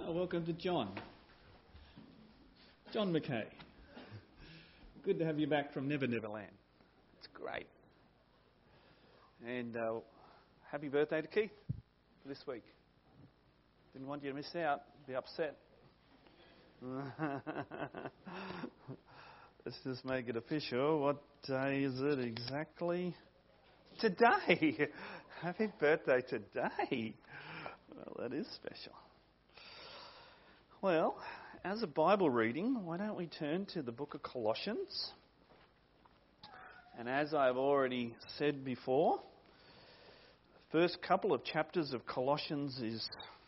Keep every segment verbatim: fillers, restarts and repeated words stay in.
Oh, welcome to John. John McKay. Good to have you back from Never Never Land. It's great. And uh, happy birthday to Keith for this week. Didn't want you to miss out, be upset. Let's just make it official. What day is it exactly? Today. Happy birthday today. Well, that is special. Well, as a Bible reading, why don't we turn to the book of Colossians? And as I've already said before, the first couple of chapters of Colossians is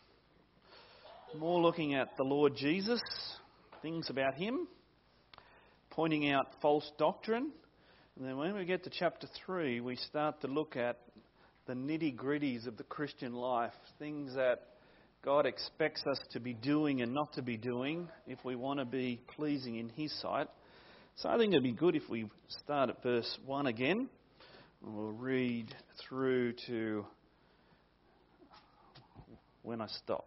more looking at the Lord Jesus, things about him, pointing out false doctrine. And then when we get to chapter three, we start to look at the nitty-gritties of the Christian life, things that God expects us to be doing and not to be doing if we want to be pleasing in his sight. So I think it'd be good if we start at verse one again. We'll read through to when I stop.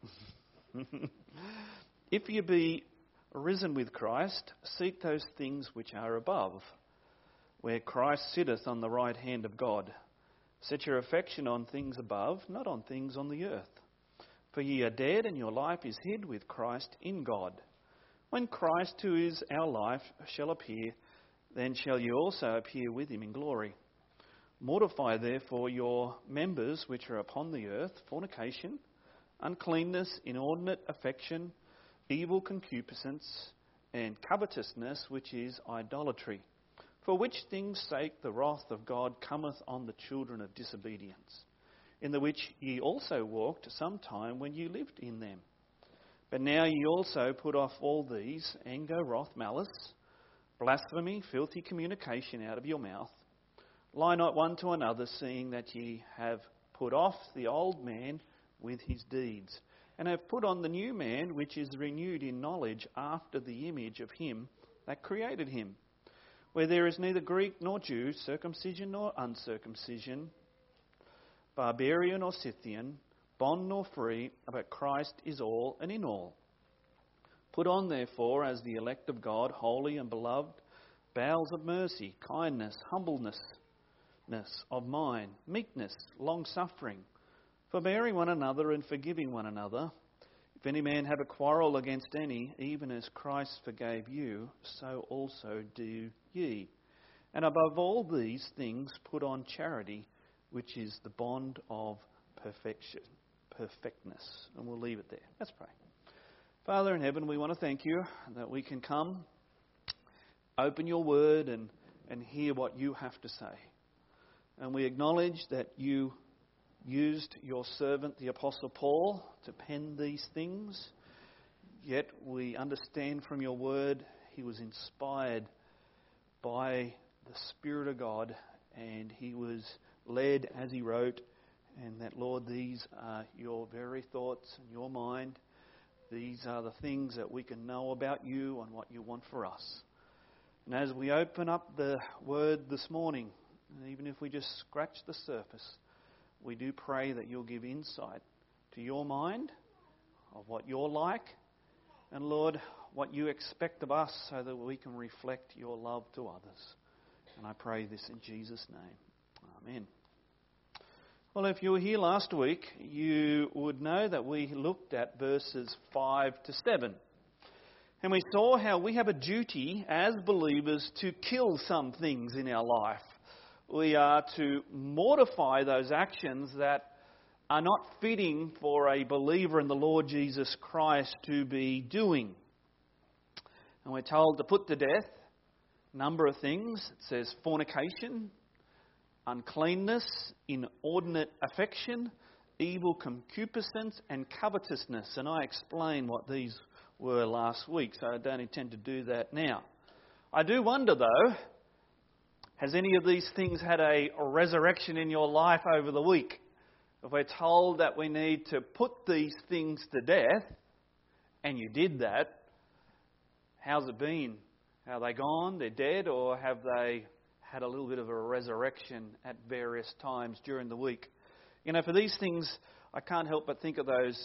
If you be risen with Christ, seek those things which are above, where Christ sitteth on the right hand of God. Set your affection on things above, not on things on the earth. For ye are dead, and your life is hid with Christ in God. When Christ, who is our life, shall appear, then shall you also appear with him in glory. Mortify therefore your members which are upon the earth, fornication, uncleanness, inordinate affection, evil concupiscence, and covetousness, which is idolatry. For which things' sake the wrath of God cometh on the children of disobedience, in the which ye also walked sometime when ye lived in them. But now ye also put off all these, anger, wrath, malice, blasphemy, filthy communication out of your mouth. Lie not one to another, seeing that ye have put off the old man with his deeds, and have put on the new man, which is renewed in knowledge after the image of him that created him, where there is neither Greek nor Jew, circumcision nor uncircumcision, barbarian or Scythian, bond nor free, but Christ is all and in all. Put on therefore, as the elect of God, holy and beloved, bowels of mercy, kindness, humbleness of mind, meekness, long-suffering, forbearing one another and forgiving one another. If any man have a quarrel against any, even as Christ forgave you, so also do ye. And above all these things put on charity, which is the bond of perfection, perfectness. And we'll leave it there. Let's pray. Father in heaven, we want to thank you that we can come, open your word and, and hear what you have to say. And we acknowledge that you used your servant, the Apostle Paul, to pen these things. Yet we understand from your word he was inspired by the Spirit of God, and he was led as he wrote, and that, Lord, these are your very thoughts and your mind. These are the things that we can know about you and what you want for us. And as we open up the word this morning, and even if we just scratch the surface, we do pray that you'll give insight to your mind of what you're like, and Lord, what you expect of us so that we can reflect your love to others. And I pray this in Jesus' name. Amen. Well, if you were here last week, you would know that we looked at verses five to seven. And we saw how we have a duty as believers to kill some things in our life. We are to mortify those actions that are not fitting for a believer in the Lord Jesus Christ to be doing. And we're told to put to death a number of things. It says fornication, uncleanness, inordinate affection, evil concupiscence, and covetousness. And I explained what these were last week, so I don't intend to do that now. I do wonder, though, has any of these things had a resurrection in your life over the week? If we're told that we need to put these things to death, and you did that, how's it been? Have they gone? They're dead? Or have they had a little bit of a resurrection at various times during the week? You know, for these things, I can't help but think of those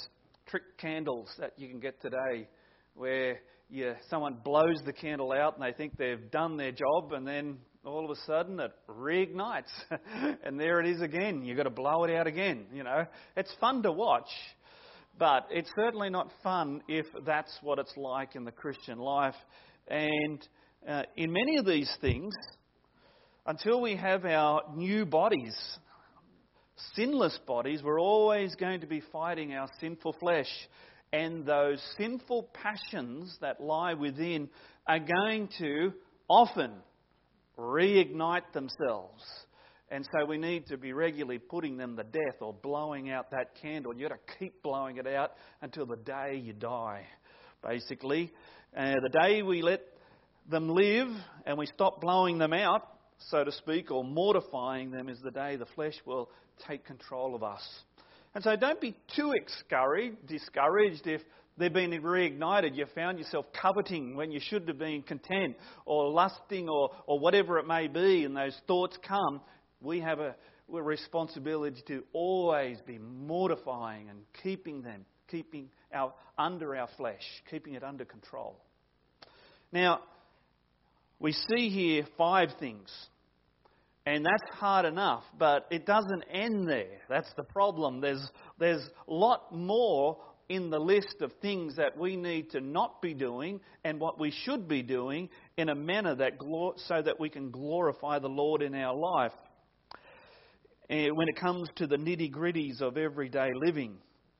trick candles that you can get today where you, someone blows the candle out and they think they've done their job, and then all of a sudden it reignites and there it is again. You've got to blow it out again. You know, it's fun to watch, but it's certainly not fun if that's what it's like in the Christian life. And uh, in many of these things, until we have our new bodies, sinless bodies, we're always going to be fighting our sinful flesh. And those sinful passions that lie within are going to often reignite themselves. And so we need to be regularly putting them to death or blowing out that candle. You've got to keep blowing it out until the day you die, basically. Uh, the day we let them live and we stop blowing them out, so to speak, or mortifying them, is the day the flesh will take control of us. And so don't be too discouraged if they've been reignited. You found yourself coveting when you should have been content, or lusting, or, or whatever it may be, and those thoughts come. We have a, a responsibility to always be mortifying and keeping them, keeping our under our flesh, keeping it under control. Now, we see here five things. And that's hard enough, but it doesn't end there. That's the problem. There's there's a lot more in the list of things that we need to not be doing and what we should be doing in a manner that glor- so that we can glorify the Lord in our life. And when it comes to the nitty-gritties of everyday living.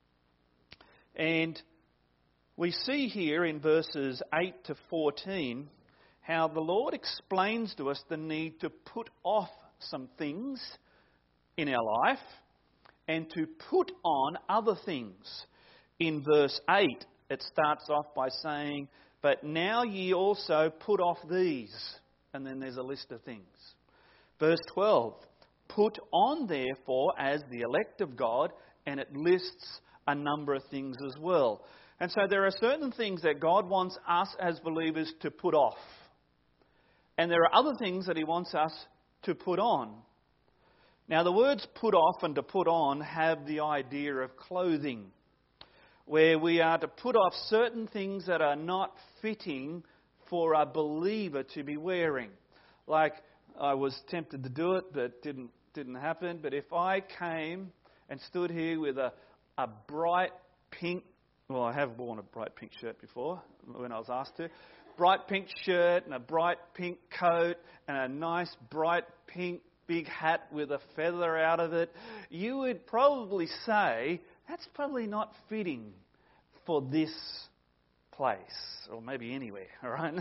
And we see here in verses eight to fourteen how the Lord explains to us the need to put off some things in our life and to put on other things. In verse eight, it starts off by saying, "But now ye also put off these," and then there's a list of things. Verse twelve, "Put on therefore as the elect of God," and it lists a number of things as well. And so there are certain things that God wants us as believers to put off. And there are other things that he wants us to put on. Now, the words put off and to put on have the idea of clothing, where we are to put off certain things that are not fitting for a believer to be wearing. Like, I was tempted to do it, but didn't didn't happen. But if I came and stood here with a, a bright pink, well, I have worn a bright pink shirt before when I was asked to, bright pink shirt and a bright pink coat and a nice bright pink big hat with a feather out of it, you would probably say, that's probably not fitting for this place, or maybe anywhere, all right?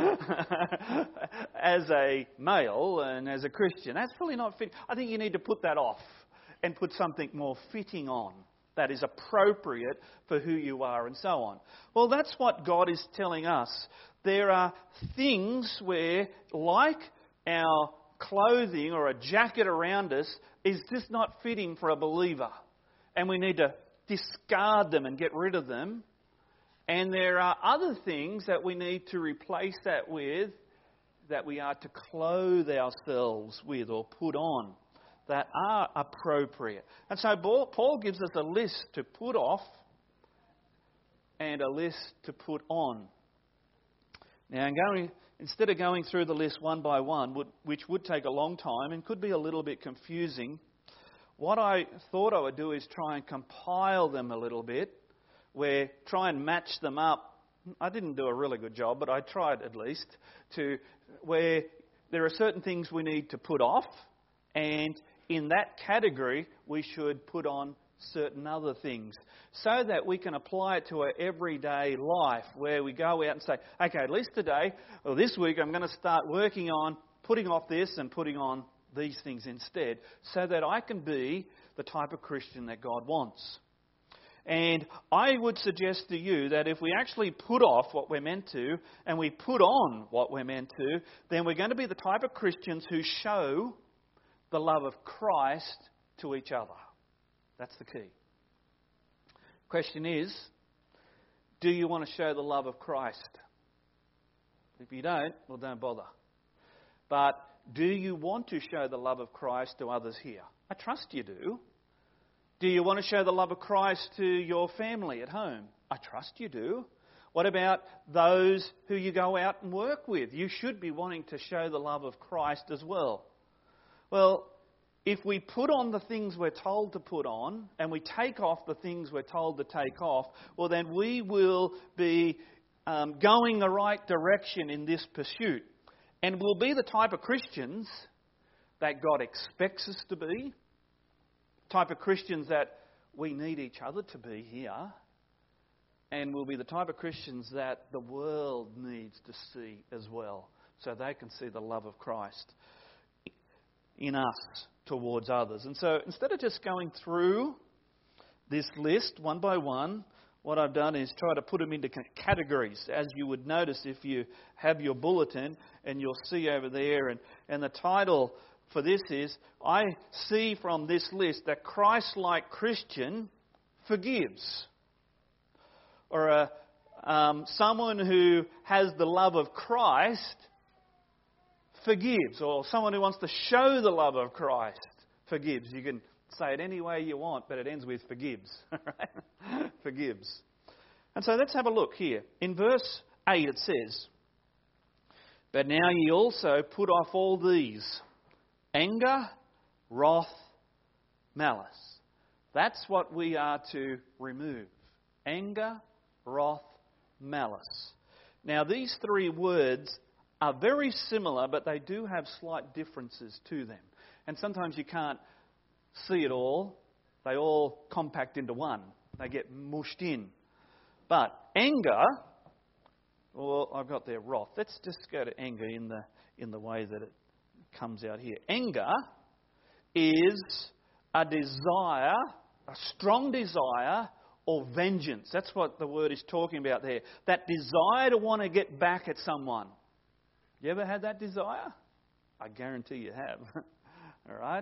As a male and as a Christian, that's probably not fitting. I think you need to put that off and put something more fitting on that is appropriate for who you are and so on. Well, that's what God is telling us. There are things where, like our clothing or a jacket around us, is just not fitting for a believer. And we need to discard them and get rid of them. And there are other things that we need to replace that with, that we are to clothe ourselves with or put on, that are appropriate. And so Paul gives us a list to put off and a list to put on. Now, going, instead of going through the list one by one, would, which would take a long time and could be a little bit confusing, what I thought I would do is try and compile them a little bit, where try and match them up. I didn't do a really good job, but I tried at least, to where there are certain things we need to put off, and in that category we should put on certain other things, so that we can apply it to our everyday life, where we go out and say, okay, at least today or this week I'm going to start working on putting off this and putting on these things instead, so that I can be the type of Christian that God wants. And I would suggest to you that if we actually put off what we're meant to and we put on what we're meant to, then we're going to be the type of Christians who show the love of Christ to each other. That's the key. Question is, do you want to show the love of Christ? If you don't, well, don't bother. But do you want to show the love of Christ to others here? I trust you do. Do you want to show the love of Christ to your family at home? I trust you do. What about those who you go out and work with? You should be wanting to show the love of Christ as well. Well, if we put on the things we're told to put on and we take off the things we're told to take off, well then we will be um, going the right direction in this pursuit. And we'll be the type of Christians that God expects us to be. Type of Christians that we need each other to be here. And we'll be the type of Christians that the world needs to see as well, so they can see the love of Christ in us towards others. And so instead of just going through this list one by one, what I've done is try to put them into categories, as you would notice if you have your bulletin, and you'll see over there. And, and the title for this is, I see from this list that Christ-like Christian forgives. Or a, um, someone who has the love of Christ forgives. Or someone who wants to show the love of Christ forgives. You can say it any way you want, but it ends with forgives. Right? Forgives. And so let's have a look here. In verse eight it says, "But now ye also put off all these: anger, wrath, malice." That's what we are to remove. Anger, wrath, malice. Now these three words are very similar, but they do have slight differences to them. And sometimes you can't see it all. They all compact into one. They get mushed in. But anger, well, I've got there wrath. Let's just go to anger in the in the way that it comes out here. Anger is a desire, a strong desire or vengeance. That's what the word is talking about there. That desire to want to get back at someone. You ever had that desire? I guarantee you have. All right?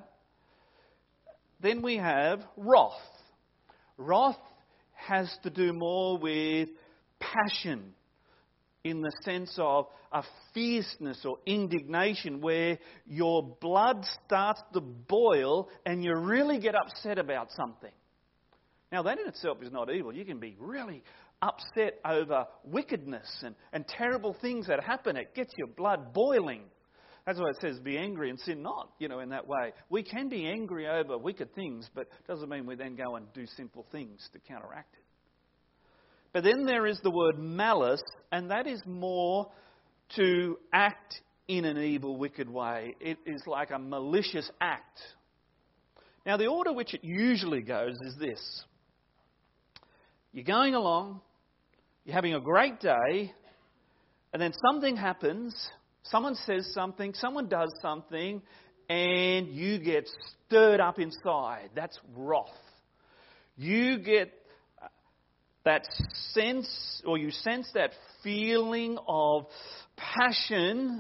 Then we have wrath. Wrath has to do more with passion, in the sense of a fierceness or indignation where your blood starts to boil and you really get upset about something. Now that in itself is not evil. You can be really upset over wickedness and, and terrible things that happen. It gets your blood boiling. That's why it says be angry and sin not, you know, in that way. We can be angry over wicked things, but it doesn't mean we then go and do sinful things to counteract it. But then there is the word malice, and that is more to act in an evil, wicked way. It is like a malicious act. Now the order which it usually goes is this. You're going along, you're having a great day, and then something happens, someone says something, someone does something, and you get stirred up inside. That's wrath. You get that sense, or you sense that feeling of passion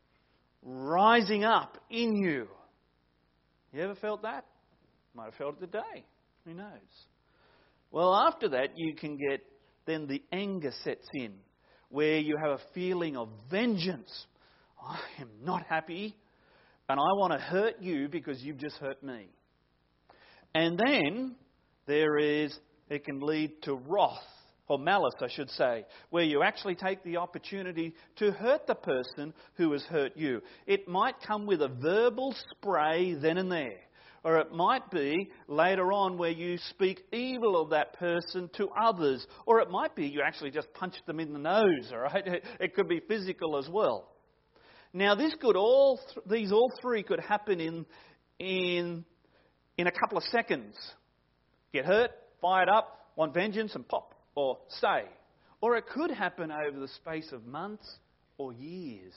rising up in you. You ever felt that? Might have felt it today. Who knows? Well, after that, you can get, then the anger sets in, where you have a feeling of vengeance. I am not happy, and I want to hurt you because you've just hurt me. And then there is, it can lead to wrath, or malice, I should say, where you actually take the opportunity to hurt the person who has hurt you. It might come with a verbal spray then and there. Or it might be later on where you speak evil of that person to others. Or it might be you actually just punch them in the nose, all right? It could be physical as well. Now, this could all th- these all three could happen in in in a couple of seconds. Get hurt, fired up, want vengeance, and pop, or stay. Or it could happen over the space of months or years.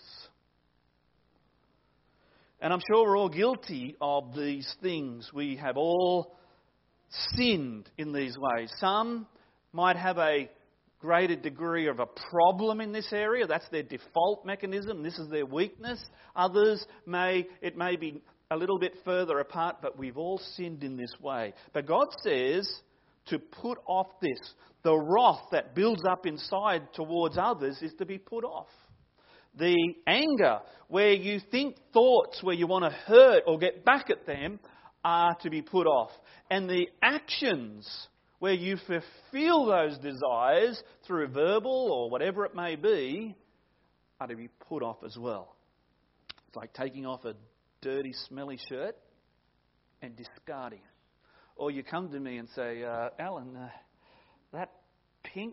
And I'm sure we're all guilty of these things. We have all sinned in these ways. Some might have a greater degree of a problem in this area. That's their default mechanism. This is their weakness. Others may, it may be a little bit further apart, but we've all sinned in this way. But God says to put off this. The wrath that builds up inside towards others is to be put off. The anger, where you think thoughts where you want to hurt or get back at them, are to be put off. And the actions where you fulfill those desires through verbal or whatever it may be are to be put off as well. It's like taking off a dirty, smelly shirt and discarding it. Or you come to me and say, uh, Alan, uh, that pink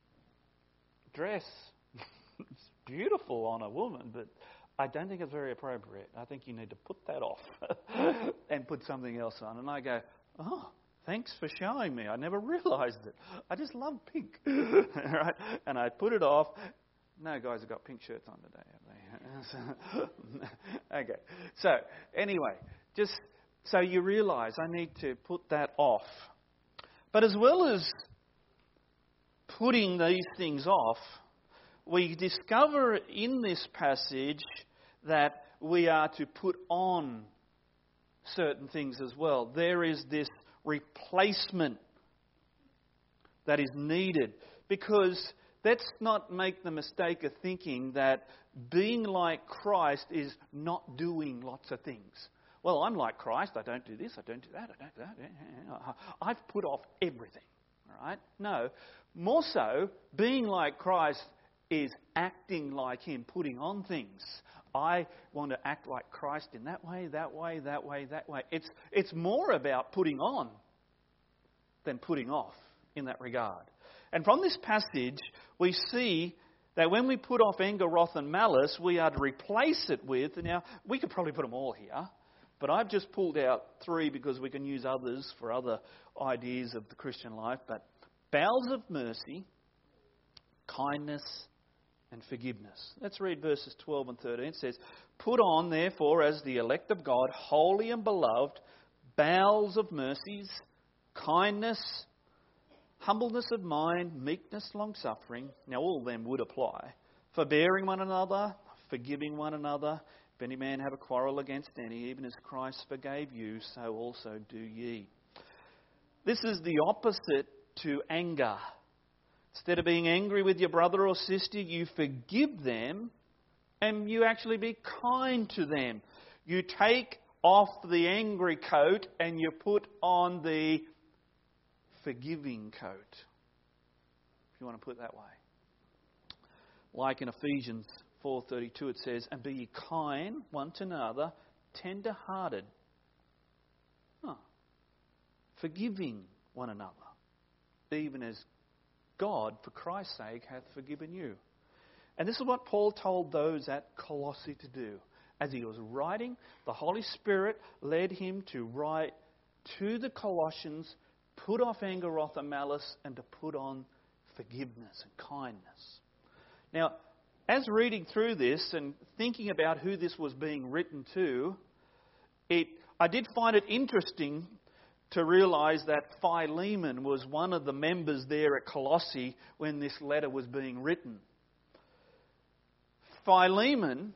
dress is beautiful on a woman, but I don't think it's very appropriate. I think you need to put that off and put something else on. And I go, oh, thanks for showing me. I never realised it. I just love pink. Right? And I put it off. No guys have got pink shirts on today, have they? Okay. So, anyway, just so you realise I need to put that off. But as well as putting these things off, we discover in this passage that we are to put on certain things as well. There is this replacement that is needed, because let's not make the mistake of thinking that being like Christ is not doing lots of things. Well, I'm like Christ. I don't do this. I don't do that. I don't do that. I've put off everything. All right? No. More so, being like Christ is acting like Him, putting on things. I want to act like Christ in that way, that way, that way, that way. It's it's more about putting on than putting off in that regard. And from this passage, we see that when we put off anger, wrath and malice, we are to replace it with, now we could probably put them all here, but I've just pulled out three because we can use others for other ideas of the Christian life, but bowels of mercy, kindness and forgiveness. Let's read verses twelve and thirteen. It says, put on, therefore, as the elect of God, holy and beloved, bowels of mercies, kindness, humbleness of mind, meekness, long-suffering. Now all of them would apply. Forbearing one another, forgiving one another. If any man have a quarrel against any, even as Christ forgave you, so also do ye. This is the opposite to anger. Instead of being angry with your brother or sister, you forgive them and you actually be kind to them. You take off the angry coat and you put on the forgiving coat, if you want to put it that way. Like in Ephesians four thirty-two, it says, and be ye kind one to another, tender-hearted, huh. forgiving one another, even as God, for Christ's sake, hath forgiven you. And this is what Paul told those at Colossae to do. As he was writing, the Holy Spirit led him to write to the Colossians, put off anger, wrath and malice, and to put on forgiveness and kindness. Now, as reading through this and thinking about who this was being written to, it I did find it interesting to realise that Philemon was one of the members there at Colossae when this letter was being written. Philemon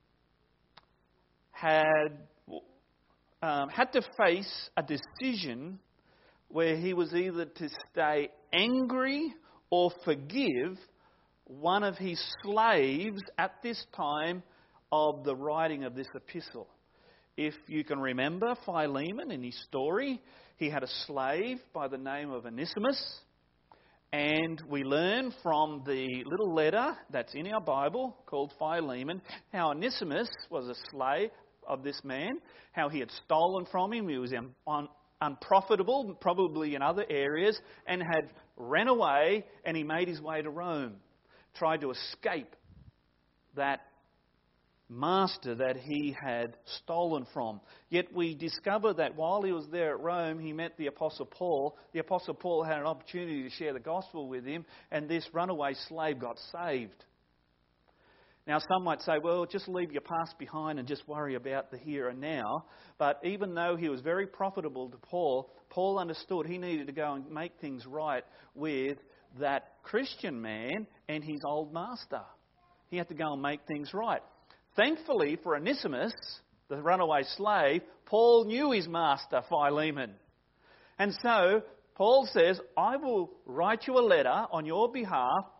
had um, had to face a decision where he was either to stay angry or forgive one of his slaves at this time of the writing of this epistle. If you can remember Philemon in his story, he had a slave by the name of Onesimus, and we learn from the little letter that's in our Bible called Philemon how Onesimus was a slave of this man, how he had stolen from him, he was un- un- unprofitable, probably in other areas, and had ran away, and he made his way to Rome, tried to escape that master that he had stolen from. Yet we discover that while he was there at Rome, he met the Apostle Paul. The Apostle Paul had an opportunity to share the gospel with him, and this runaway slave got saved. Now, some might say, well, just leave your past behind and just worry about the here and now. But even though he was very profitable to Paul, Paul understood he needed to go and make things right with that Christian man and his old master. He had to go and make things right. Thankfully for Onesimus, the runaway slave, Paul knew his master, Philemon. And so Paul says, I will write you a letter on your behalf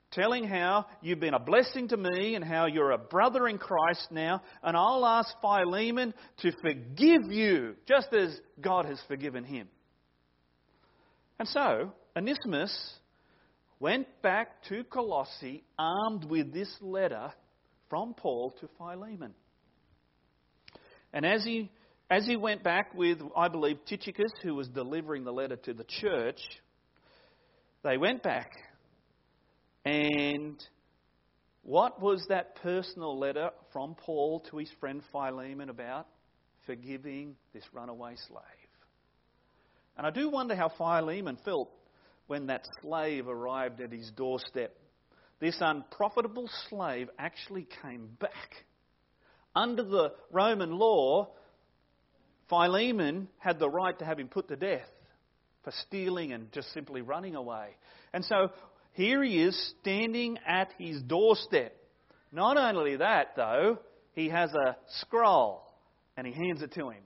telling how you've been a blessing to me and how you're a brother in Christ now, and I'll ask Philemon to forgive you, just as God has forgiven him. And so, Onesimus went back to Colossae armed with this letter from Paul to Philemon. And as he as he went back with, I believe, Tychicus, who was delivering the letter to the church, they went back. And what was that personal letter from Paul to his friend Philemon about? Forgiving this runaway slave. And I do wonder how Philemon felt when that slave arrived at his doorstep. This unprofitable slave actually came back. Under the Roman law, Philemon had the right to have him put to death for stealing and just simply running away. And so here he is standing at his doorstep. Not only that, though, he has a scroll and he hands it to him.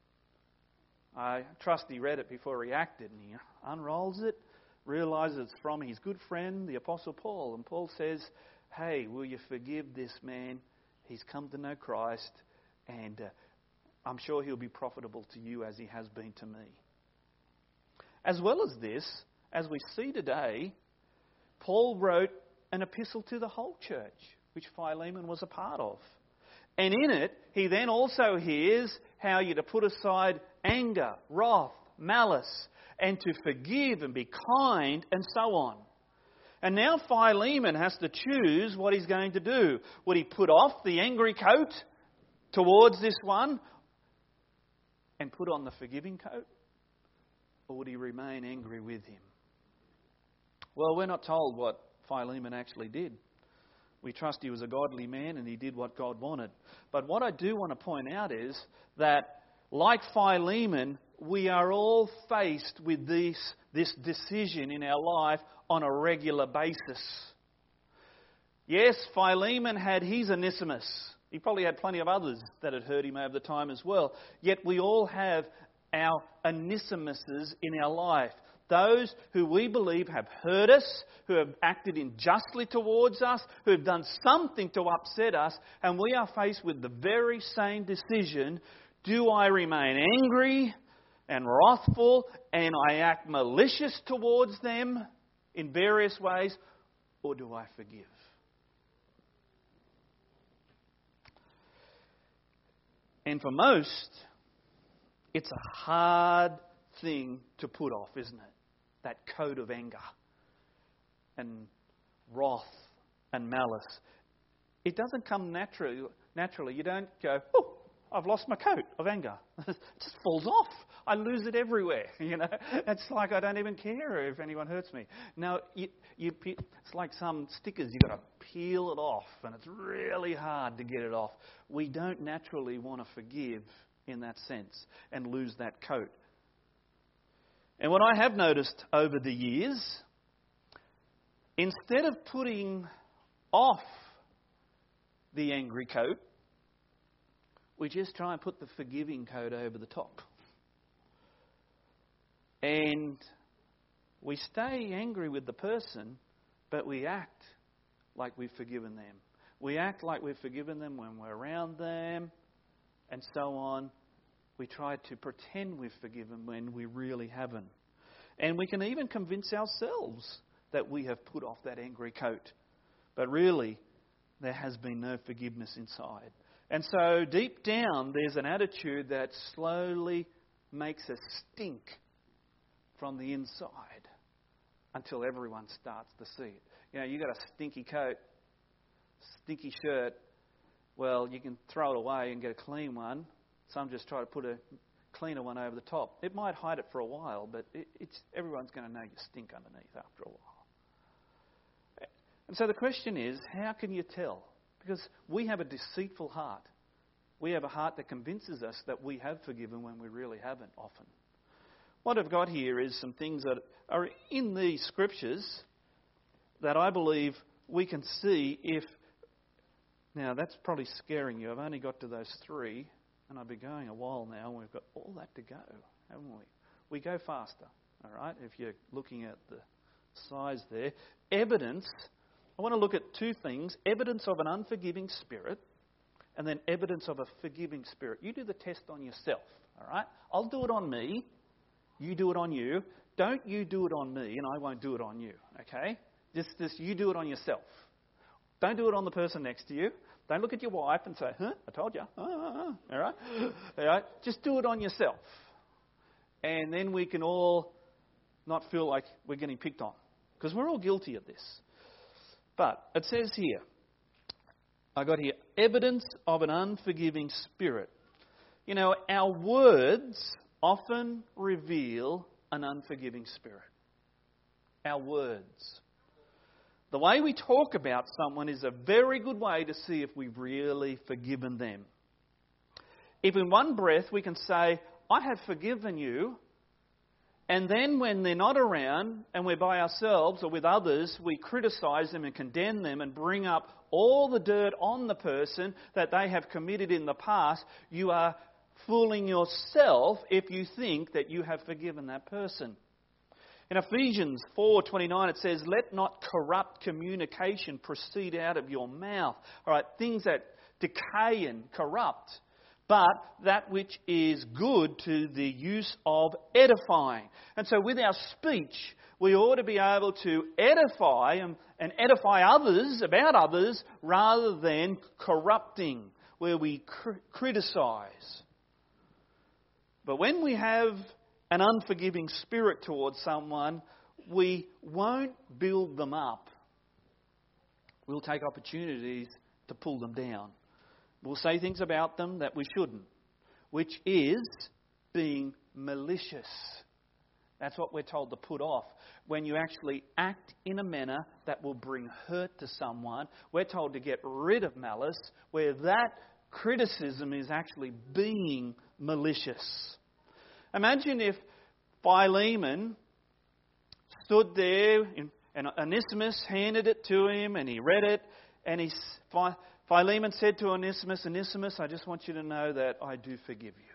I trust he read it before he acted, and he unrolls it, realises it's from his good friend, the Apostle Paul. And Paul says, hey, will you forgive this man? He's come to know Christ, and uh, I'm sure he'll be profitable to you as he has been to me. As well as this, as we see today, Paul wrote an epistle to the whole church, which Philemon was a part of. And in it, he then also hears how you're to put aside anger, wrath, malice, and to forgive and be kind, and so on. And now Philemon has to choose what he's going to do. Would he put off the angry coat towards this one and put on the forgiving coat? Or would he remain angry with him? Well, we're not told what Philemon actually did. We trust he was a godly man and he did what God wanted. But what I do want to point out is that, like Philemon, we are all faced with this, this decision in our life on a regular basis. Yes, Philemon had his Onesimus. He probably had plenty of others that had hurt him over the time as well. Yet we all have our Onesimuses in our life. Those who we believe have hurt us, who have acted unjustly towards us, who have done something to upset us, and we are faced with the very same decision. Do I remain angry and wrathful and I act malicious towards them in various ways, or do I forgive? And for most, it's a hard thing to put off, isn't it? That coat of anger and wrath and malice. It doesn't come naturally. Naturally, you don't go, oh, I've lost my coat of anger. It just falls off. I lose it everywhere. You know, it's like I don't even care if anyone hurts me. Now, you, you, it's like some stickers. You've got to peel it off, and it's really hard to get it off. We don't naturally want to forgive in that sense and lose that coat. And what I have noticed over the years, instead of putting off the angry coat, we just try and put the forgiving coat over the top. And we stay angry with the person, but we act like we've forgiven them. We act like we've forgiven them when we're around them, and so on. We try to pretend we've forgiven when we really haven't. And we can even convince ourselves that we have put off that angry coat. But really, there has been no forgiveness inside. And so deep down, there's an attitude that slowly makes us stink from the inside until everyone starts to see it. You know, you got a stinky coat, stinky shirt. Well, you can throw it away and get a clean one. Some just try to put a cleaner one over the top. It might hide it for a while, but it, it's everyone's going to know you stink underneath after a while. And so the question is, how can you tell? Because we have a deceitful heart. We have a heart that convinces us that we have forgiven when we really haven't often. What I've got here is some things that are in these scriptures that I believe we can see if... Now, that's probably scaring you. I've only got to those three, and I've been going a while now, and we've got all that to go, haven't we? We go faster, all right, if you're looking at the size there. Evidence I want to look at two things: evidence of an unforgiving spirit and then evidence of a forgiving spirit. You do the test on yourself, all right? I'll do it on me. You do it on you. Don't you do it on me and I won't do it on you, okay? Just, just you do it on yourself. Don't do it on the person next to you. Don't look at your wife and say, huh, I told you. Ah, ah, ah. All right? All right? Just do it on yourself. And then we can all not feel like we're getting picked on. Because we're all guilty of this. But it says here, I got here, evidence of an unforgiving spirit. You know, our words often reveal an unforgiving spirit. Our words. The way we talk about someone is a very good way to see if we've really forgiven them. If in one breath we can say, I have forgiven you, and then when they're not around and we're by ourselves or with others, we criticise them and condemn them and bring up all the dirt on the person that they have committed in the past, you are fooling yourself if you think that you have forgiven that person. In Ephesians four twenty-nine it says, let not corrupt communication proceed out of your mouth. All right, things that decay and corrupt, but that which is good to the use of edifying. And so with our speech, we ought to be able to edify and, and edify others about others rather than corrupting, where we cr- criticise. But when we have an unforgiving spirit towards someone, we won't build them up. We'll take opportunities to pull them down. We'll say things about them that we shouldn't, which is being malicious. That's what we're told to put off. When you actually act in a manner that will bring hurt to someone, we're told to get rid of malice, where that criticism is actually being malicious. Imagine if Philemon stood there and Onesimus handed it to him and he read it, and he, Philemon said to Onesimus, Onesimus, I just want you to know that I do forgive you.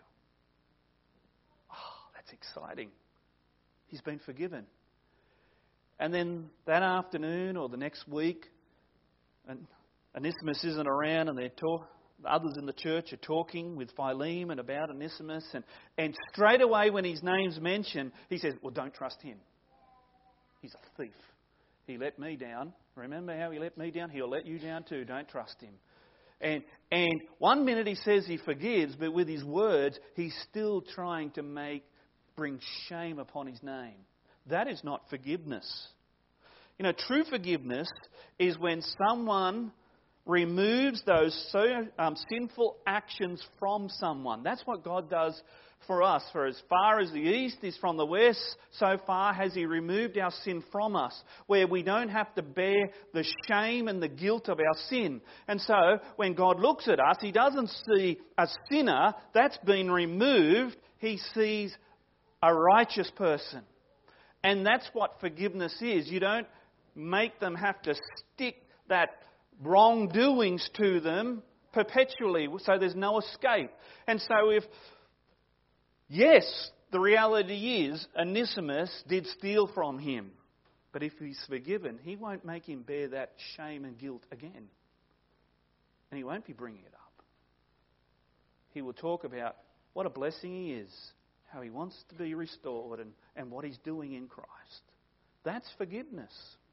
Oh, that's exciting. He's been forgiven. And then that afternoon or the next week, and Onesimus isn't around and they're talking. Others in the church are talking with Philemon about Onesimus, and, and straight away when his name's mentioned, he says, well, don't trust him. He's a thief. He let me down. Remember how he let me down? He'll let you down too. Don't trust him. And, and one minute he says he forgives, but with his words, he's still trying to make bring shame upon his name. That is not forgiveness. You know, true forgiveness is when someone removes those so, um, sinful actions from someone. That's what God does for us. For as far as the east is from the west, so far has He removed our sin from us, where we don't have to bear the shame and the guilt of our sin. And so when God looks at us, He doesn't see a sinner that's been removed. He sees a righteous person. And that's what forgiveness is. You don't make them have to stick that wrongdoings to them perpetually, so there's no escape. And so if, yes, the reality is Onesimus did steal from him, but if he's forgiven, he won't make him bear that shame and guilt again. And he won't be bringing it up. He will talk about what a blessing he is, how he wants to be restored, and, and what he's doing in Christ. That's forgiveness.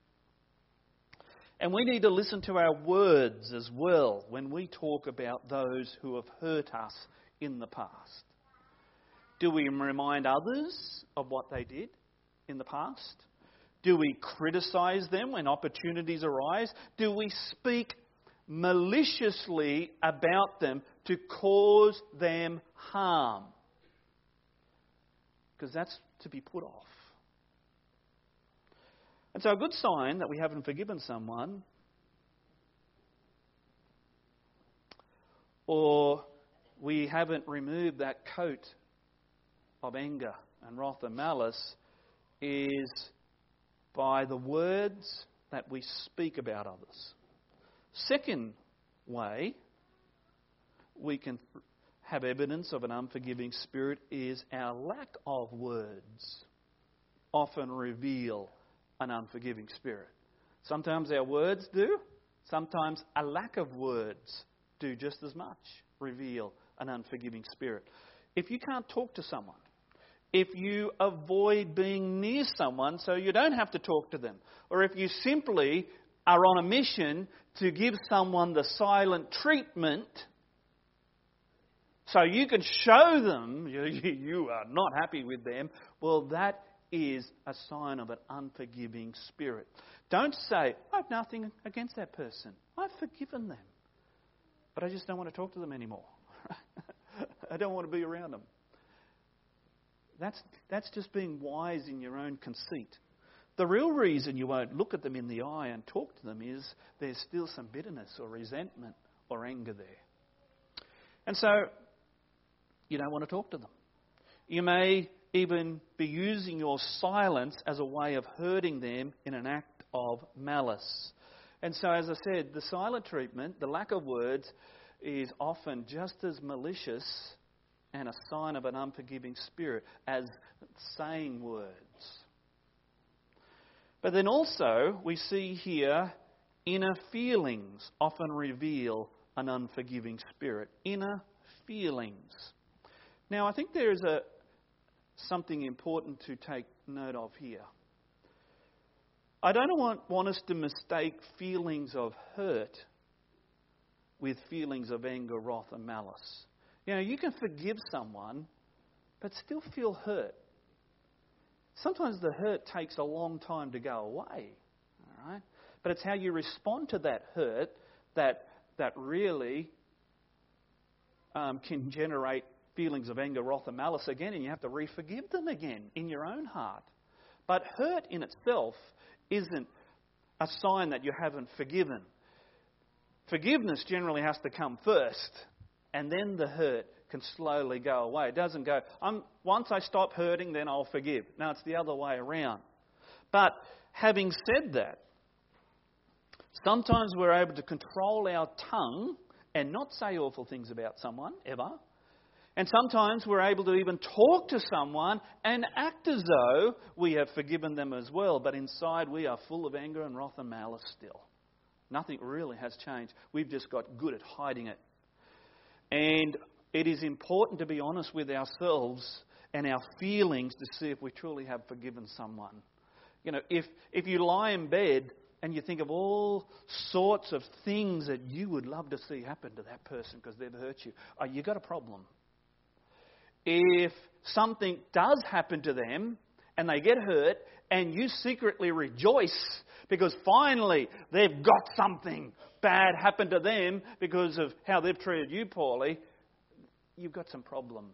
And we need to listen to our words as well when we talk about those who have hurt us in the past. Do we remind others of what they did in the past? Do we criticise them when opportunities arise? Do we speak maliciously about them to cause them harm? Because that's to be put off. And so a good sign that we haven't forgiven someone, or we haven't removed that coat of anger and wrath and malice, is by the words that we speak about others. Second way we can have evidence of an unforgiving spirit is our lack of words often reveal an unforgiving spirit. Sometimes our words do. Sometimes a lack of words do just as much reveal an unforgiving spirit. If you can't talk to someone, if you avoid being near someone so you don't have to talk to them, or if you simply are on a mission to give someone the silent treatment so you can show them you, you are not happy with them, well, that is a sign of an unforgiving spirit. Don't say, I have nothing against that person. I've forgiven them. But I just don't want to talk to them anymore. I don't want to be around them. That's, that's just being wise in your own conceit. The real reason you won't look at them in the eye and talk to them is there's still some bitterness or resentment or anger there. And so you don't want to talk to them. You may even be using your silence as a way of hurting them in an act of malice. And so, as I said, the silent treatment, the lack of words, is often just as malicious and a sign of an unforgiving spirit as saying words. But then also, we see here, inner feelings often reveal an unforgiving spirit. Inner feelings. Now, I think there is a something important to take note of here. I don't want, want us to mistake feelings of hurt with feelings of anger, wrath and malice. You know, you can forgive someone, but still feel hurt. Sometimes the hurt takes a long time to go away, all right? But it's how you respond to that hurt that that really um, can generate feelings of anger, wrath and malice again, and you have to re-forgive them again in your own heart. But hurt in itself isn't a sign that you haven't forgiven. Forgiveness generally has to come first, and then the hurt can slowly go away. It doesn't go, I'm, once I stop hurting, then I'll forgive. No, it's the other way around. But having said that, sometimes we're able to control our tongue and not say awful things about someone, ever. And sometimes we're able to even talk to someone and act as though we have forgiven them as well. But inside we are full of anger and wrath and malice still. Nothing really has changed. We've just got good at hiding it. And it is important to be honest with ourselves and our feelings to see if we truly have forgiven someone. You know, if, if you lie in bed and you think of all sorts of things that you would love to see happen to that person because they've hurt you, oh, you've got a problem. If something does happen to them and they get hurt and you secretly rejoice because finally they've got something bad happen to them because of how they've treated you poorly, you've got some problems.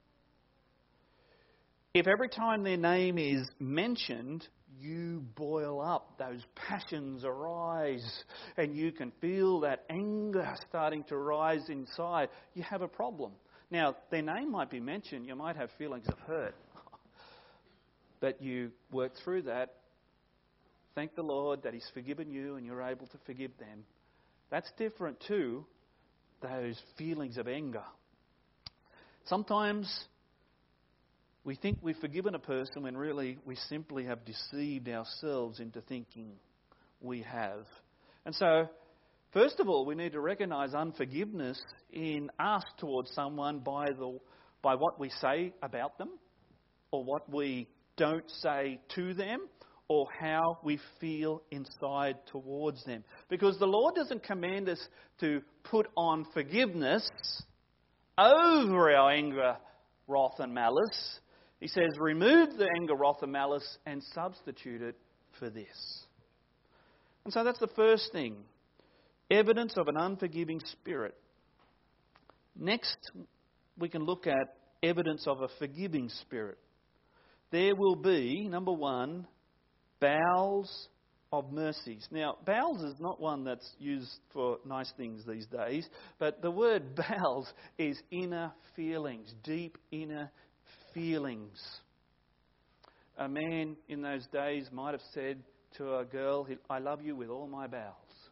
If every time their name is mentioned, you boil up, those passions arise, and you can feel that anger starting to rise inside, you have a problem. Now, their name might be mentioned, you might have feelings of hurt, but you work through that. Thank the Lord that He's forgiven you and you're able to forgive them. That's different to those feelings of anger. Sometimes we think we've forgiven a person when really we simply have deceived ourselves into thinking we have. And so, first of all, we need to recognise unforgiveness in us towards someone by the by what we say about them, or what we don't say to them, or how we feel inside towards them. Because the Lord doesn't command us to put on forgiveness over our anger, wrath and malice. He says, remove the anger, wrath and malice and substitute it for this. And so that's the first thing. Evidence of an unforgiving spirit. Next, we can look at evidence of a forgiving spirit. There will be, number one, bowels of mercies. Now, bowels is not one that's used for nice things these days, but the word bowels is inner feelings, deep inner feelings. A man in those days might have said to a girl, I love you with all my bowels.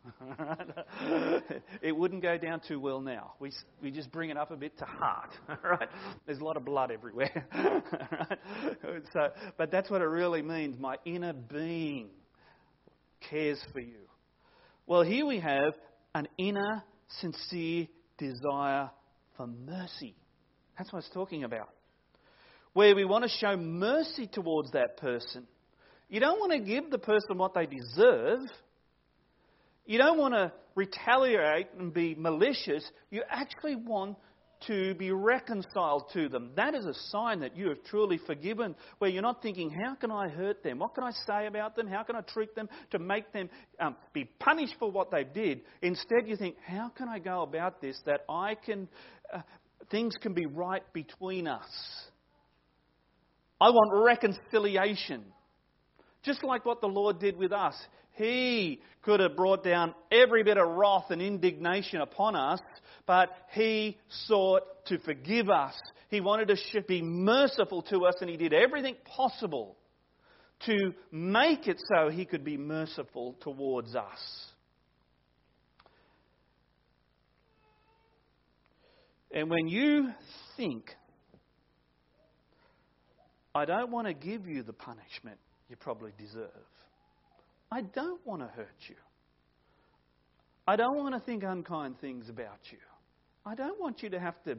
It wouldn't go down too well now. We we just bring it up a bit to heart. Right? There's a lot of blood everywhere. Right? So, but that's what it really means. My inner being cares for you. Well, here we have an inner, sincere desire for mercy. That's what it's talking about. Where we want to show mercy towards that person. You don't want to give the person what they deserve. You don't want to retaliate and be malicious. You actually want to be reconciled to them. That is a sign that you have truly forgiven, where you're not thinking, how can I hurt them? What can I say about them? How can I treat them to make them um, be punished for what they did? Instead, you think, how can I go about this that I can, uh, things can be right between us? I want reconciliation. Just like what the Lord did with us. He could have brought down every bit of wrath and indignation upon us, but He sought to forgive us. He wanted to be merciful to us, and He did everything possible to make it so He could be merciful towards us. And when you think, I don't want to give you the punishment you probably deserve. I don't want to hurt you. I don't want to think unkind things about you. I don't want you to have to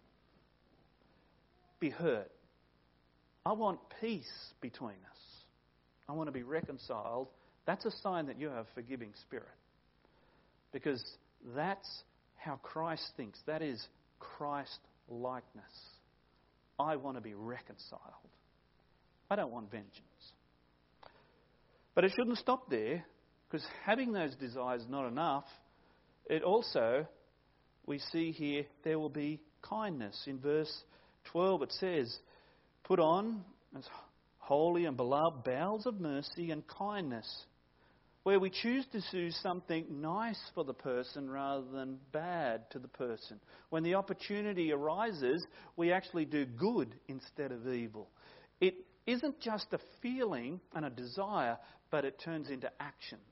be hurt. I want peace between us. I want to be reconciled. That's a sign that you have a forgiving spirit. Because that's how Christ thinks. That is Christ-likeness. I want to be reconciled. I don't want vengeance. But it shouldn't stop there, because having those desires is not enough. It also, we see here, there will be kindness. In verse twelve it says, put on as holy and beloved bowels of mercy and kindness, where we choose to do something nice for the person rather than bad to the person. When the opportunity arises, we actually do good instead of evil. It isn't just a feeling and a desire, but it turns into actions.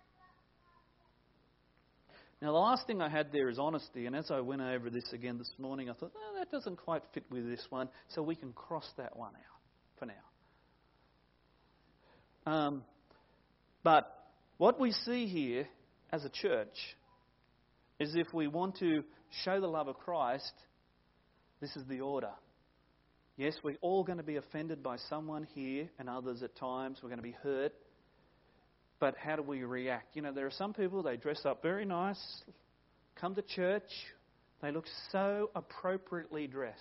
Now, the last thing I had there is honesty, and as I went over this again this morning, I thought, no, that doesn't quite fit with this one, so we can cross that one out for now. Um, but what we see here as a church is, if we want to show the love of Christ, this is the order. Yes, we're all going to be offended by someone here and others at times. We're going to be hurt. But how do we react? You know, there are some people, they dress up very nice, come to church, they look so appropriately dressed.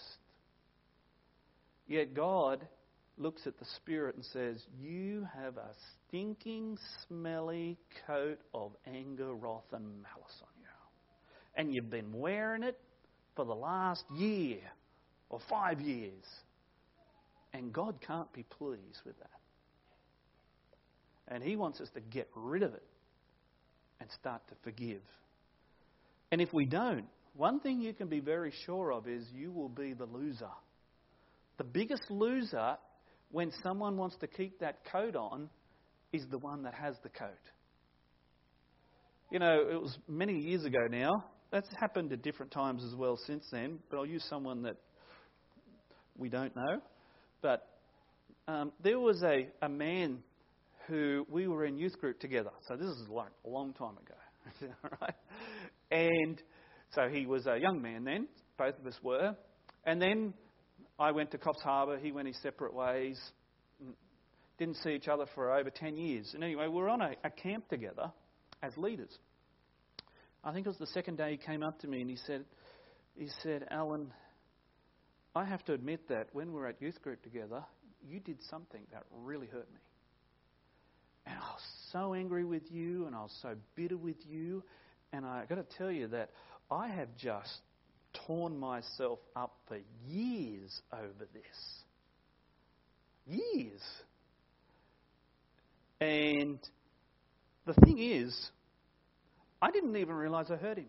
Yet God looks at the spirit and says, you have a stinking, smelly coat of anger, wrath and malice on you. And you've been wearing it for the last year or five years. And God can't be pleased with that. And He wants us to get rid of it and start to forgive. And if we don't, one thing you can be very sure of is you will be the loser. The biggest loser when someone wants to keep that coat on is the one that has the coat. You know, it was many years ago now. That's happened at different times as well since then. But I'll use someone that we don't know. But um, there was a, a man who we were in youth group together. So this is like a long time ago. Right? And so he was a young man then. Both of us were. And then I went to Coffs Harbour. He went his separate ways. Didn't see each other for over ten years. And anyway, we were on a, a camp together as leaders. I think it was the second day he came up to me and he said, he said, Alan, I have to admit that when we were at youth group together, you did something that really hurt me. And I was so angry with you, and I was so bitter with you. And I got to tell you that I have just torn myself up for years over this. Years. And the thing is, I didn't even realise I hurt him.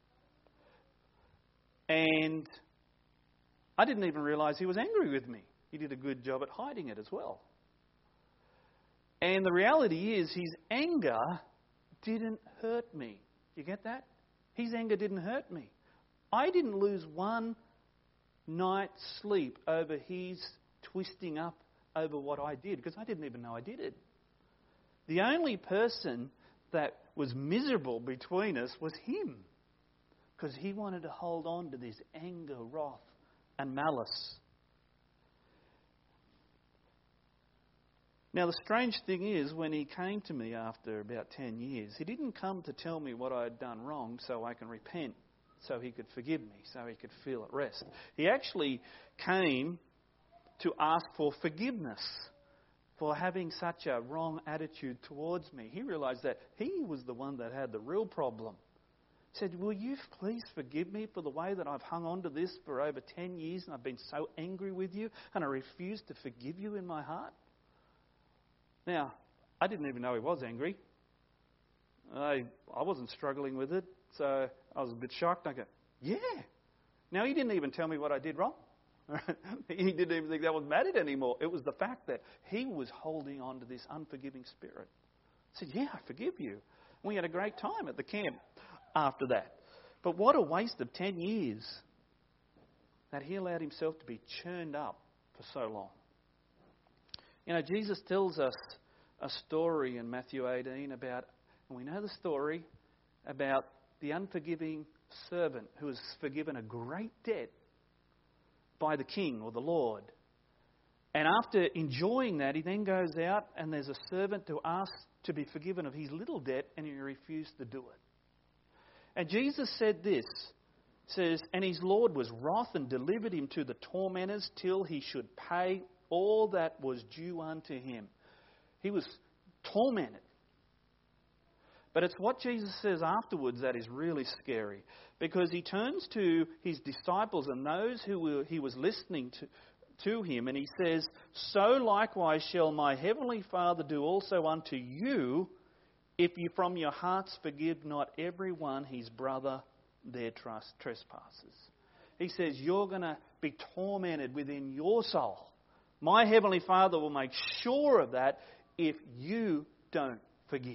And I didn't even realise he was angry with me. He did a good job at hiding it as well. And the reality is, his anger didn't hurt me. You get that? His anger didn't hurt me. I didn't lose one night's sleep over his twisting up over what I did, because I didn't even know I did it. The only person that was miserable between us was him, because he wanted to hold on to this anger, wrath, and malice. Now, the strange thing is, when he came to me after about ten years, he didn't come to tell me what I had done wrong so I can repent, so he could forgive me, so he could feel at rest. He actually came to ask for forgiveness for having such a wrong attitude towards me. He realised that he was the one that had the real problem. He said, will you please forgive me for the way that I've hung on to this for over ten years and I've been so angry with you and I refuse to forgive you in my heart? Now, I didn't even know he was angry. I I wasn't struggling with it, so I was a bit shocked. I go, yeah. Now, he didn't even tell me what I did wrong. He didn't even think that was mattered anymore. It was the fact that he was holding on to this unforgiving spirit. I said, yeah, I forgive you. And we had a great time at the camp after that. But what a waste of ten years that he allowed himself to be churned up for so long. You know, Jesus tells us a story in Matthew eighteen about, and we know the story, about the unforgiving servant who was forgiven a great debt by the king or the Lord. And after enjoying that, he then goes out and there's a servant who asks to be forgiven of his little debt and he refused to do it. And Jesus said this, says, and his Lord was wroth and delivered him to the tormentors till he should pay all that was due unto him. He was tormented. But it's what Jesus says afterwards that is really scary. Because he turns to his disciples and those who were, he was listening to, to him. And he says, so likewise shall my heavenly Father do also unto you, if you from your hearts forgive not every one his brother their trust, trespasses. He says, you're going to be tormented within your soul. My heavenly Father will make sure of that if you don't forgive.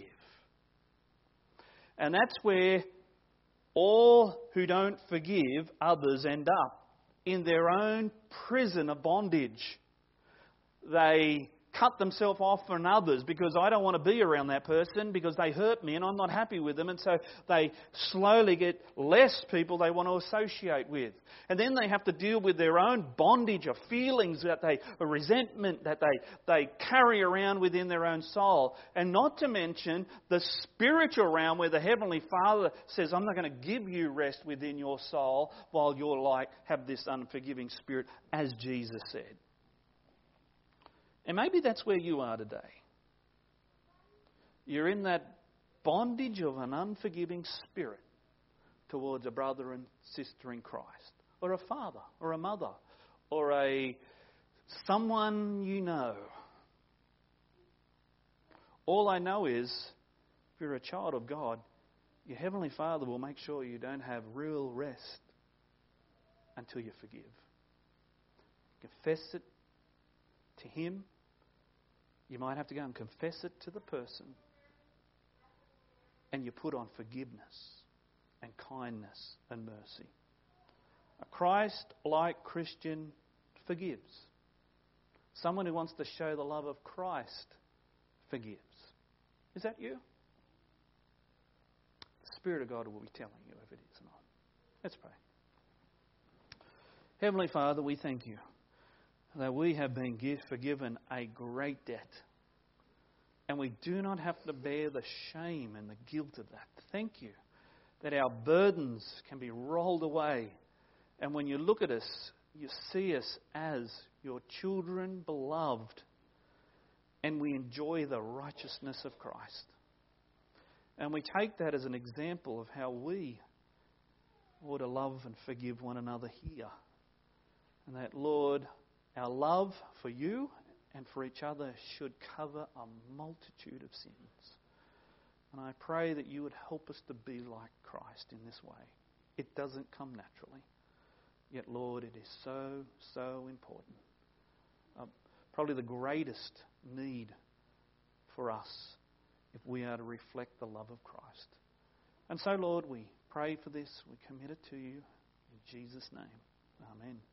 And that's where all who don't forgive others end up in their own prison of bondage. They cut themselves off from others because I don't want to be around that person because they hurt me and I'm not happy with them. And so they slowly get less people they want to associate with. And then they have to deal with their own bondage of feelings that they, a resentment that they, they carry around within their own soul. And not to mention the spiritual realm where the Heavenly Father says, I'm not going to give you rest within your soul while you're like, have this unforgiving spirit, as Jesus said. And maybe that's where you are today. You're in that bondage of an unforgiving spirit towards a brother and sister in Christ, or a father, or a mother, or a someone you know. All I know is, if you're a child of God, your Heavenly Father will make sure you don't have real rest until you forgive. Confess it to Him. You might have to go and confess it to the person. And you put on forgiveness and kindness and mercy. A Christ-like Christian forgives. Someone who wants to show the love of Christ forgives. Is that you? The Spirit of God will be telling you if it is or not. Let's pray. Heavenly Father, we thank you that we have been forgiven a great debt. And we do not have to bear the shame and the guilt of that. Thank you that our burdens can be rolled away. And when you look at us, you see us as your children beloved. And we enjoy the righteousness of Christ. And we take that as an example of how we ought to love and forgive one another here. And that, Lord, our love for you and for each other should cover a multitude of sins. And I pray that you would help us to be like Christ in this way. It doesn't come naturally. Yet, Lord, it is so, so important. Uh, probably the greatest need for us if we are to reflect the love of Christ. And so, Lord, we pray for this. We commit it to you. In Jesus' name, amen.